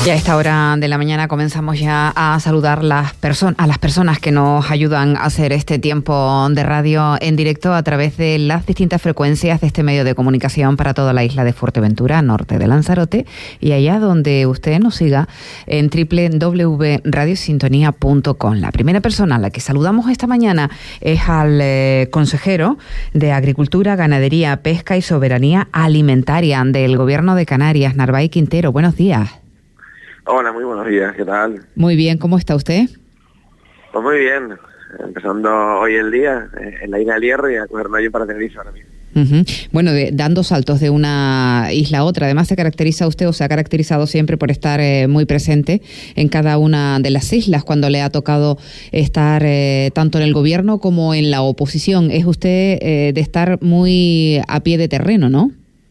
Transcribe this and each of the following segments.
Y a esta hora de la mañana comenzamos ya a saludar a las personas que nos ayudan a hacer este tiempo de radio en directo a través de las distintas frecuencias de este medio de comunicación para toda la isla de Fuerteventura, norte de Lanzarote, y allá donde usted nos siga en www.radiosintonía.com. La primera persona a la que saludamos esta mañana es al consejero de Agricultura, Ganadería, Pesca y Soberanía Alimentaria del Gobierno de Canarias, Narváez Quintero. Buenos días. Hola, muy buenos días, ¿qué tal? Muy bien, ¿cómo está usted? Pues muy bien, empezando hoy el día en la isla del Hierro y a cogerme allí para Tenerife ahora mismo. Bueno, dando saltos de una isla a otra. Además se ha caracterizado siempre por estar muy presente en cada una de las islas cuando le ha tocado estar tanto en el gobierno como en la oposición. Es usted de estar muy a pie de terreno, ¿no?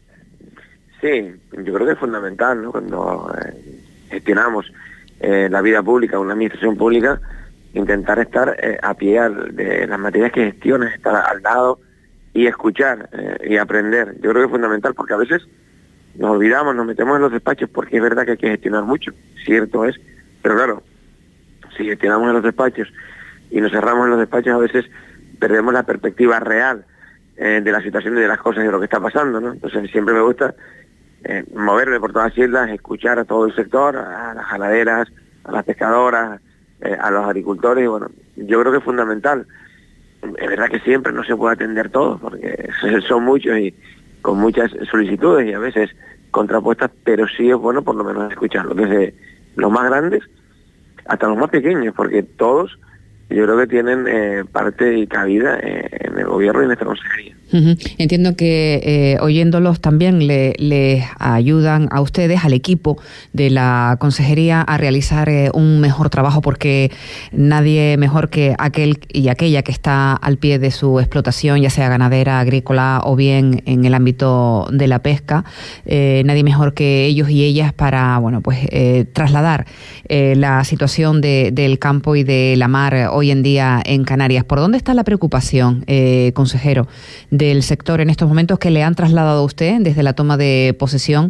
Sí, yo creo que es fundamental, ¿no? Cuando gestionamos la vida pública, una administración pública, intentar estar a pie de las materias que gestionas, estar al lado y escuchar y aprender. Yo creo que es fundamental porque a veces nos olvidamos, nos metemos en los despachos porque es verdad que hay que gestionar mucho, cierto es, pero claro, si gestionamos en los despachos y nos cerramos en los despachos, a veces perdemos la perspectiva real de la situación y de las cosas y de lo que está pasando, ¿no? Entonces siempre me gusta moverme por todas las islas, escuchar a todo el sector, a las ganaderas, a las pescadoras, a los agricultores, y bueno, yo creo que es fundamental. Es verdad que siempre no se puede atender todo, porque son muchos y con muchas solicitudes y a veces contrapuestas, pero sí es bueno por lo menos escucharlo, desde los más grandes hasta los más pequeños, porque todos yo creo que tienen parte y cabida en el gobierno y en esta consejería. Entiendo que oyéndolos también les ayudan a ustedes, al equipo de la consejería, a realizar un mejor trabajo, porque nadie mejor que aquel y aquella que está al pie de su explotación, ya sea ganadera, agrícola o bien en el ámbito de la pesca, nadie mejor que ellos y ellas para trasladar la situación del campo y de la mar hoy en día en Canarias. ¿Por dónde está la preocupación, consejero, del sector en estos momentos que le han trasladado a usted desde la toma de posesión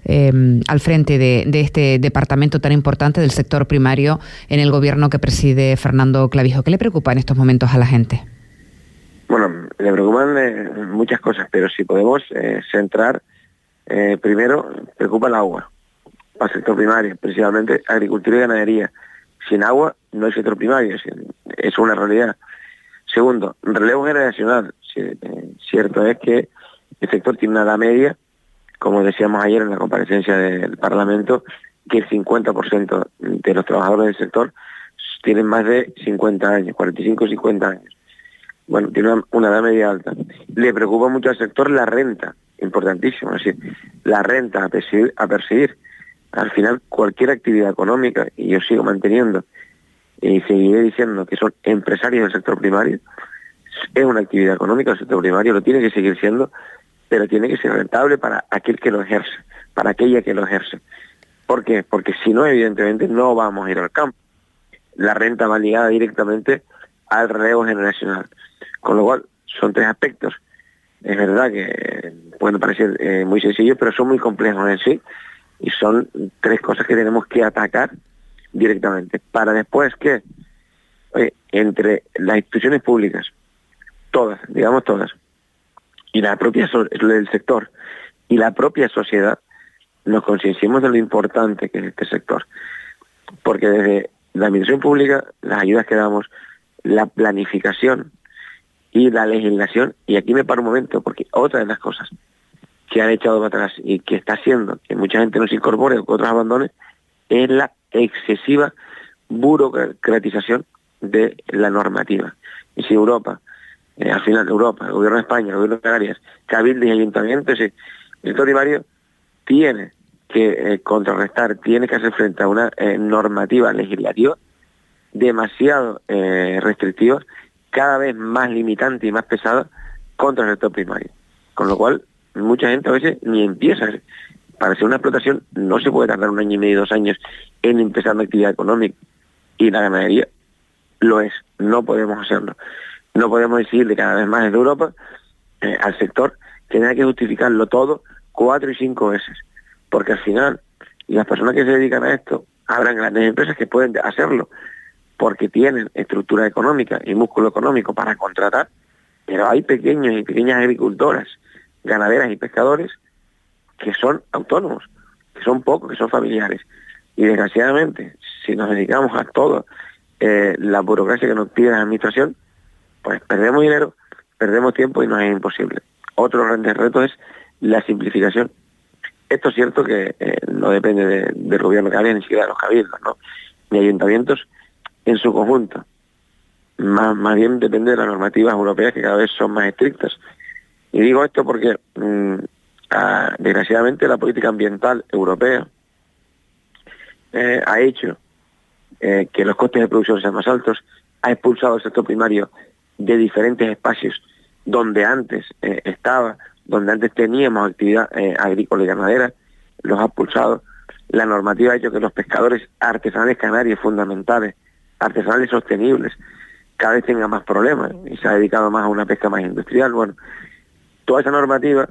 al frente de este departamento tan importante del sector primario en el gobierno que preside Fernando Clavijo? ¿Qué le preocupa en estos momentos a la gente? Bueno, le preocupan muchas cosas, pero si podemos centrar, primero, preocupa el agua para el sector primario, principalmente agricultura y ganadería. Sin agua no hay sector primario, es una realidad. Segundo, relevo generacional. Cierto es que el sector tiene una edad media, como decíamos ayer en la comparecencia del Parlamento, que el 50% de los trabajadores del sector tienen más de 50 años, 45 o 50 años. Bueno, tiene una edad media alta. Le preocupa mucho al sector la renta, importantísimo, es decir, la renta a perseguir. Al final, cualquier actividad económica, y yo sigo manteniendo y seguiré diciendo que son empresarios del sector primario, es una actividad económica, el sector primario lo tiene que seguir siendo, pero tiene que ser rentable para aquel que lo ejerce, para aquella que lo ejerce. ¿Por qué? Porque si no, evidentemente, no vamos a ir al campo. La renta va ligada directamente al relevo generacional. Con lo cual, son tres aspectos. Es verdad que pueden parecer muy sencillos, pero son muy complejos en sí, y son tres cosas que tenemos que atacar directamente, para después que entre las instituciones públicas, todas, digamos todas, y la propia del sector y la propia sociedad, nos concienciemos de lo importante que es este sector. Porque desde la administración pública, las ayudas que damos, la planificación y la legislación, y aquí me paro un momento, porque otra de las cosas que han echado para atrás y que está haciendo que mucha gente no se incorpore o que otros abandonen, es la excesiva burocratización de la normativa. Y si Europa, al final Europa, el gobierno de España, el gobierno de Canarias, cabildos y ayuntamientos, el sector primario tiene que contrarrestar, tiene que hacer frente a una normativa legislativa demasiado restrictiva, cada vez más limitante y más pesada contra el sector primario. Con lo cual, mucha gente a veces ni empieza. Para hacer una explotación no se puede tardar 1 año y medio, 2 años en empezar una actividad económica. Y la ganadería lo es. No podemos hacerlo. No podemos decirle cada vez más desde Europa al sector que tenga que justificarlo todo 4 y 5 veces. Porque al final Y las personas que se dedican a esto, habrán grandes empresas que pueden hacerlo, porque tienen estructura económica y músculo económico para contratar, pero hay pequeños y pequeñas agricultoras, ganaderas y pescadores que son autónomos, que son pocos, que son familiares. Y desgraciadamente, si nos dedicamos a todo la burocracia que nos pide la administración, pues perdemos dinero, perdemos tiempo y nos es imposible. Otro gran reto es la simplificación. Esto es cierto que no depende del gobierno que haya, ni siquiera de los cabildos, ¿no? Ni ayuntamientos en su conjunto. Más bien depende de las normativas europeas, que cada vez son más estrictas. Y digo esto porque, desgraciadamente, la política ambiental europea ha hecho que los costes de producción sean más altos, ha expulsado el sector primario de diferentes espacios donde antes donde antes teníamos actividad agrícola y ganadera, los ha expulsado. La normativa ha hecho que los pescadores artesanales canarios fundamentales, artesanales sostenibles, cada vez tengan más problemas y se ha dedicado más a una pesca más industrial. Bueno, toda esa normativa,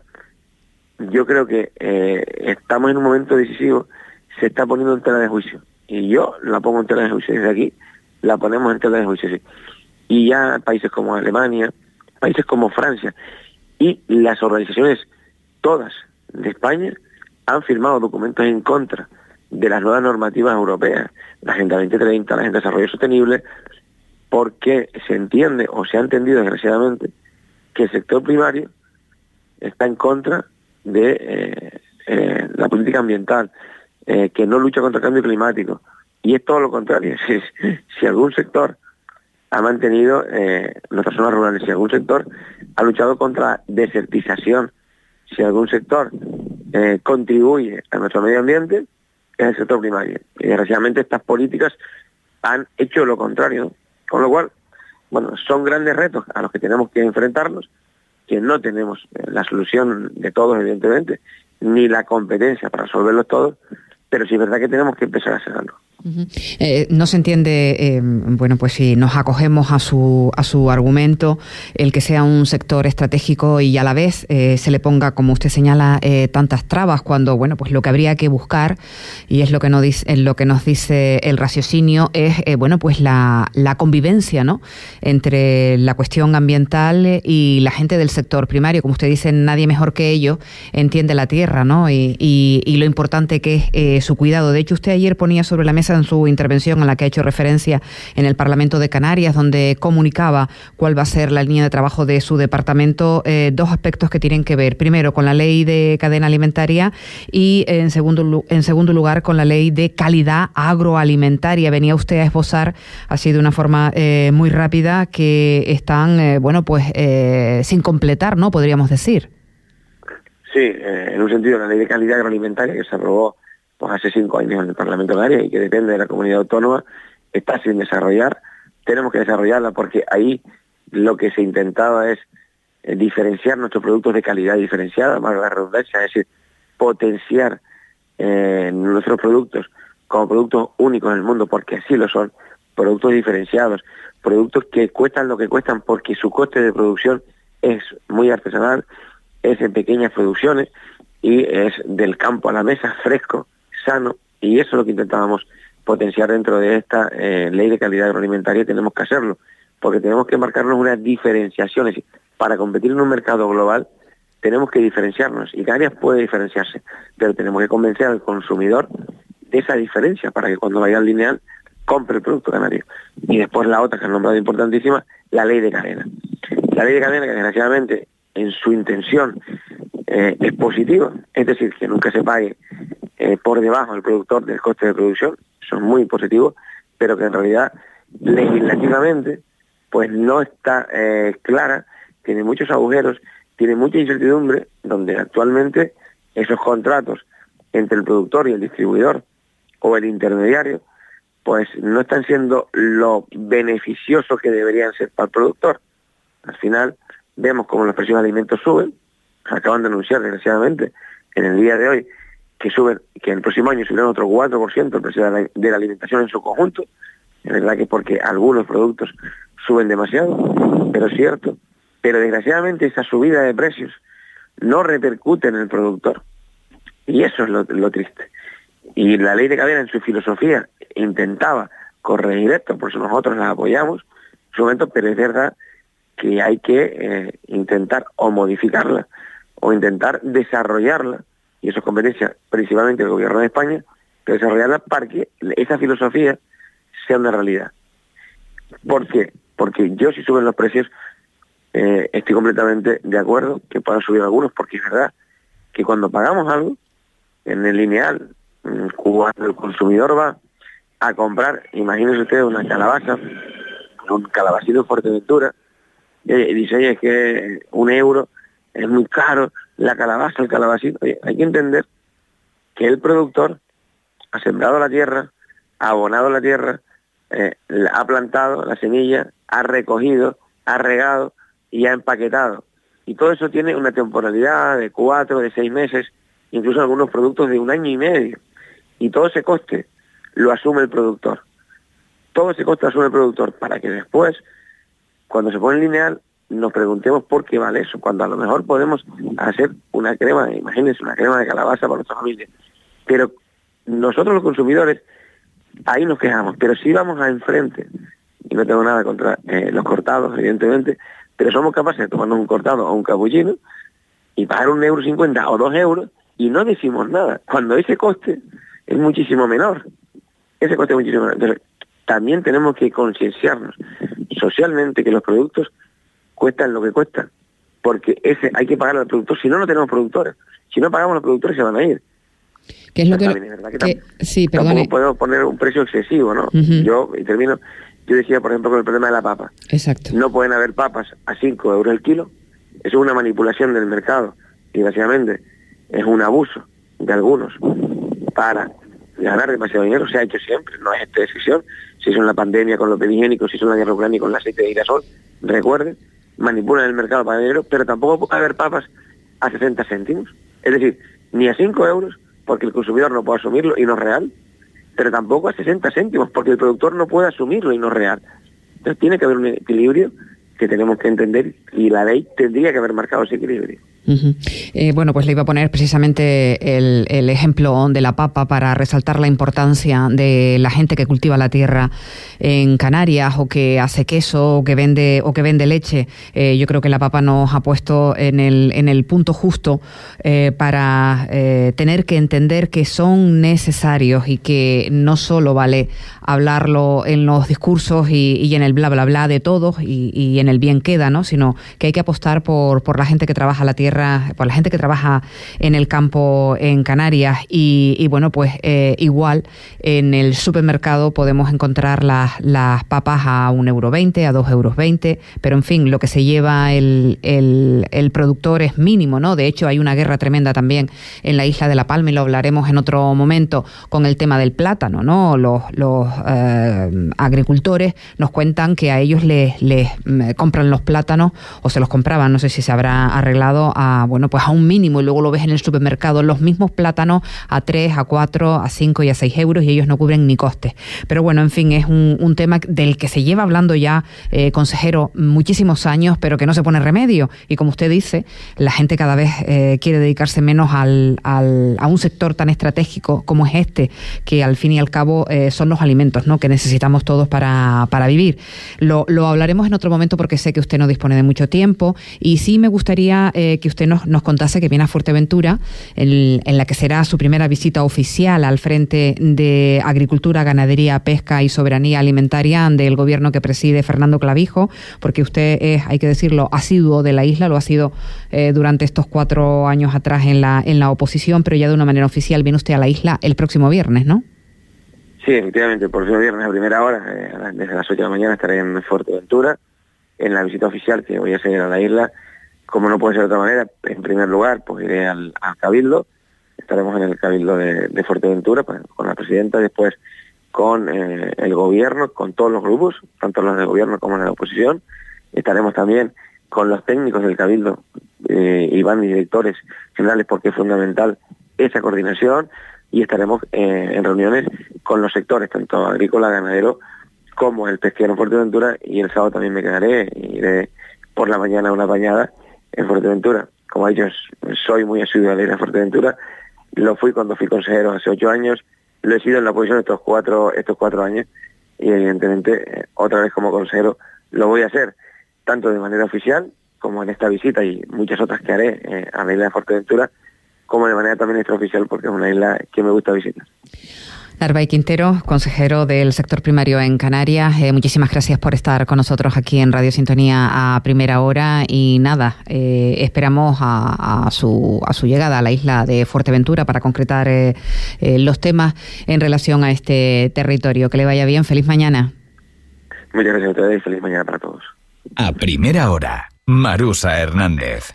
yo creo que estamos en un momento decisivo, se está poniendo en tela de juicio. Y yo la pongo en tela de juicio. Desde aquí la ponemos en tela de juicio, sí. Y ya países como Alemania, países como Francia y las organizaciones todas de España han firmado documentos en contra de las nuevas normativas europeas, la Agenda 2030, la Agenda de Desarrollo Sostenible, porque se entiende o se ha entendido desgraciadamente que el sector primario está en contra de la política ambiental, que no lucha contra el cambio climático. Y es todo lo contrario. Si algún sector ha mantenido nuestras zonas rurales, si algún sector ha luchado contra la desertización, si algún sector contribuye a nuestro medio ambiente, es el sector primario. Y desgraciadamente estas políticas han hecho lo contrario, ¿no? Con lo cual, bueno, son grandes retos a los que tenemos que enfrentarnos, que no tenemos la solución de todos, evidentemente, ni la competencia para resolverlos todos, pero sí es verdad que tenemos que empezar a hacer algo. No se entiende, bueno, pues si nos acogemos a su argumento, el que sea un sector estratégico y a la vez se le ponga, como usted señala, tantas trabas, cuando, bueno, pues lo que habría que buscar, y es lo que nos dice el raciocinio, es, bueno, pues la convivencia, ¿no?, entre la cuestión ambiental y la gente del sector primario. Como usted dice, nadie mejor que ellos entiende la tierra, ¿no?, y lo importante que es su cuidado. De hecho, usted ayer ponía sobre la mesa en su intervención, a la que ha hecho referencia en el Parlamento de Canarias, donde comunicaba cuál va a ser la línea de trabajo de su departamento, dos aspectos que tienen que ver, primero, con la ley de cadena alimentaria y, en segundo lugar, con la ley de calidad agroalimentaria. Venía usted a esbozar, así de una forma muy rápida, que están, bueno, pues sin completar, ¿no?, podríamos decir. Sí, en un sentido, la ley de calidad agroalimentaria, que se aprobó pues hace 5 años en el Parlamento de Canarias y que depende de la comunidad autónoma, está sin desarrollar. Tenemos que desarrollarla porque ahí lo que se intentaba es diferenciar nuestros productos de calidad diferenciada, más la redundancia, es decir, potenciar nuestros productos como productos únicos en el mundo, porque así lo son, productos diferenciados, productos que cuestan lo que cuestan porque su coste de producción es muy artesanal, es en pequeñas producciones y es del campo a la mesa, fresco, sano, y eso es lo que intentábamos potenciar dentro de esta ley de calidad agroalimentaria. Tenemos que hacerlo, porque tenemos que marcarnos unas diferenciaciones. Para competir en un mercado global tenemos que diferenciarnos, y Canarias puede diferenciarse, pero tenemos que convencer al consumidor de esa diferencia para que cuando vaya al lineal compre el producto canario. Y después la otra que han nombrado importantísima, la ley de cadena. La ley de cadena, que desgraciadamente en su intención es positiva, es decir, que nunca se pague por debajo del productor del coste de producción, eso es muy positivo, pero que en realidad legislativamente pues no está clara, tiene muchos agujeros, tiene mucha incertidumbre, donde actualmente esos contratos entre el productor y el distribuidor o el intermediario pues no están siendo lo beneficiosos que deberían ser para el productor. Al final vemos como los precios de alimentos suben, acaban de anunciar desgraciadamente en el día de hoy que el próximo año subirán otro 4% el precio de la alimentación en su conjunto. Es verdad que es porque algunos productos suben demasiado, pero es cierto. Pero desgraciadamente esa subida de precios no repercute en el productor. Y eso es lo triste. Y la ley de cadena en su filosofía intentaba corregir esto, por eso nosotros la apoyamos en su momento, pero es verdad que hay que intentar o modificarla o intentar desarrollarla, y eso es competencia principalmente del Gobierno de España, pero desarrollarla para que esa filosofía sea una realidad. ¿Por qué? Porque yo, si suben los precios, estoy completamente de acuerdo que puedan subir algunos, porque es verdad que cuando pagamos algo en el lineal, cuando el consumidor va a comprar, imagínense ustedes una calabaza, un calabacino en Fuerteventura, y dice, oye, es que €1 es muy caro, la calabaza, el calabacino. Oye, hay que entender que el productor ha sembrado la tierra, ha abonado la tierra, ha plantado la semilla, ha recogido, ha regado y ha empaquetado. Y todo eso tiene una temporalidad de 4, de 6 meses, incluso algunos productos de 1 año y medio. Y todo ese coste lo asume el productor. Todo ese coste lo asume el productor para que después, cuando se pone lineal, nos preguntemos por qué vale eso, cuando a lo mejor podemos hacer una crema, imagínense, una crema de calabaza para nuestra familia. Pero nosotros los consumidores, ahí nos quejamos, pero si vamos a enfrente, y no tengo nada contra los cortados, evidentemente, pero somos capaces de tomarnos un cortado o un capuchino y pagar €1,50 o €2 y no decimos nada, cuando ese coste es muchísimo menor. Ese coste es muchísimo menor. Entonces, también tenemos que concienciarnos socialmente que los productos cuestan lo que cuestan, porque hay que pagar al productor, si no, no tenemos productores. Si no pagamos, los productores se van a ir. ¿Qué es lo que sí, tampoco podemos poner un precio excesivo, ¿no? Yo decía, por ejemplo, con el problema de la papa. Exacto. No pueden haber papas a €5 el kilo. Eso es una manipulación del mercado y, desgraciadamente, es un abuso de algunos para ganar demasiado dinero. Se ha hecho siempre, no es esta decisión. Se hizo en la pandemia con los higiénicos, se hizo en la guerra ucraniana con el aceite de girasol. Recuerden, manipulan el mercado para dinero, pero tampoco puede haber papas a 60 céntimos. Es decir, ni a €5, porque el consumidor no puede asumirlo y no es real, pero tampoco a 60 céntimos, porque el productor no puede asumirlo y no es real. Entonces tiene que haber un equilibrio que tenemos que entender, y la ley tendría que haber marcado ese equilibrio. Bueno, pues le iba a poner precisamente el ejemplo de la papa para resaltar la importancia de la gente que cultiva la tierra en Canarias, o que hace queso, o que vende leche. Yo creo que la papa nos ha puesto en el punto justo para tener que entender que son necesarios, y que no solo vale hablarlo en los discursos y en el bla bla bla de todos y en el bien queda, ¿no? Sino que hay que apostar por la gente que trabaja la tierra, por la gente que trabaja en el campo en Canarias. Y bueno, pues igual en el supermercado podemos encontrar las papas a €1,20, a €2,20, pero en fin, lo que se lleva el productor es mínimo, ¿no? De hecho, hay una guerra tremenda también en la isla de La Palma, y lo hablaremos en otro momento, con el tema del plátano, ¿no? Los agricultores nos cuentan que a ellos les compran los plátanos, o se los compraban, no sé si se habrá arreglado, a un mínimo, y luego lo ves en el supermercado, los mismos plátanos a 3, a 4, a 5 y a 6 euros, y ellos no cubren ni costes. Pero bueno, en fin, es un tema del que se lleva hablando ya, consejero, muchísimos años, pero que no se pone remedio. Y como usted dice, la gente cada vez quiere dedicarse menos a un sector tan estratégico como es este, que al fin y al cabo son los alimentos, ¿no?, que necesitamos todos para vivir. Lo hablaremos en otro momento, porque sé que usted no dispone de mucho tiempo, y sí me gustaría que usted nos contase que viene a Fuerteventura, en la que será su primera visita oficial al frente de Agricultura, Ganadería, Pesca y Soberanía Alimentaria del gobierno que preside Fernando Clavijo, porque usted es, hay que decirlo, asiduo de la isla, lo ha sido durante estos 4 años atrás en la oposición, pero ya de una manera oficial viene usted a la isla el próximo viernes, ¿no? Sí, efectivamente, el próximo viernes a primera hora, desde las 8 de la mañana estaré en Fuerteventura, en la visita oficial que voy a hacer a la isla. Como no puede ser de otra manera, en primer lugar, pues iré al Cabildo. Estaremos en el Cabildo de Fuerteventura, pues, con la presidenta, después con el gobierno, con todos los grupos, tanto los del gobierno como los de la oposición. Estaremos también con los técnicos del Cabildo y van directores generales, porque es fundamental esa coordinación, y estaremos en reuniones con los sectores, tanto agrícola, ganadero, como el pesquero en Fuerteventura, y el sábado también me quedaré, iré por la mañana a una bañada en Fuerteventura. Como ellos, soy muy asiduo a ir a Fuerteventura, lo fui cuando fui consejero hace 8 años, lo he sido en la oposición estos cuatro años, y evidentemente otra vez como consejero lo voy a hacer, tanto de manera oficial como en esta visita y muchas otras que haré a la isla de Fuerteventura, como de manera también extraoficial, porque es una isla que me gusta visitar. Narváez Quintero, consejero del sector primario en Canarias, muchísimas gracias por estar con nosotros aquí en Radio Sintonía a primera hora, y nada, esperamos a su llegada a la isla de Fuerteventura para concretar los temas en relación a este territorio. Que le vaya bien, feliz mañana. Muchas gracias a ustedes y feliz mañana para todos. A primera hora, Marusa Hernández.